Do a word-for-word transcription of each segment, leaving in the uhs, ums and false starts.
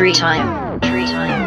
Tree time. Tree time.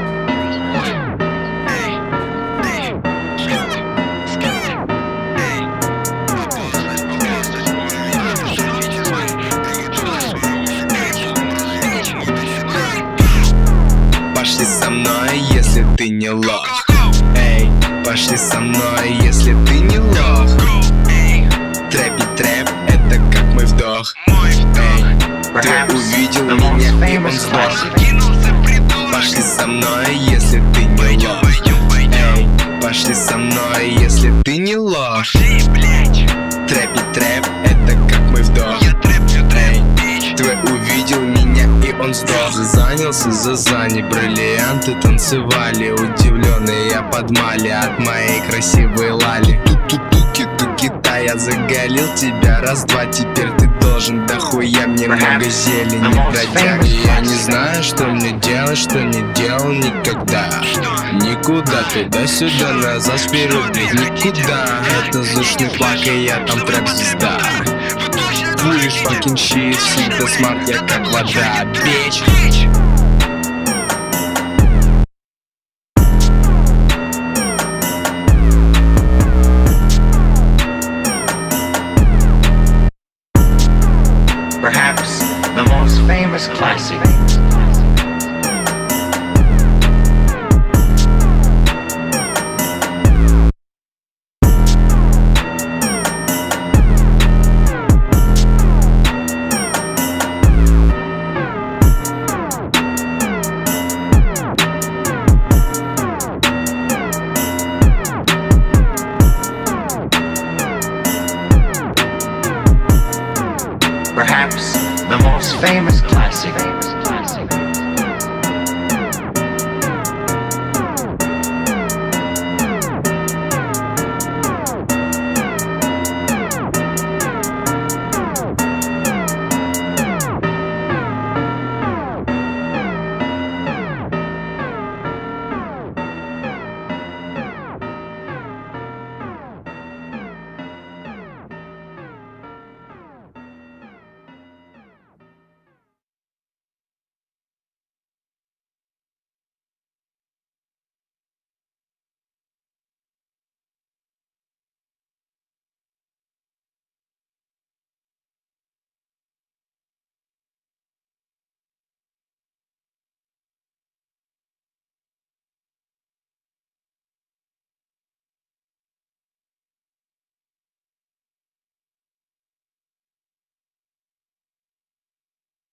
Пошли со мной, если ты не лох. Эй, пошли со мной, если ты не лох. Трэп и трэп, это как мой вдох. Эй, ты увидел меня и он сдох. Пошли со мной, если ты не лох. Эй, пошли со мной, если ты не лох. Трэп и трэп, это как мой вдох. Эй, ты увидел меня и он сдох. Занялся за зани, бриллианты танцевали. Удивленные я подмали от моей красивой лали. Ту-ту-туки-туки-та, я заголил тебя раз-два. Теперь ты должен дохуя мне много зелени, бродяги. Я не знаю, что мне делать, что не делал никогда. Никуда, туда-сюда, назад, вперед, блядь, никуда. Это звучный плак, и я там трэп-звезда. Будешь fucking shit, всегда смарт, я как вода, бич.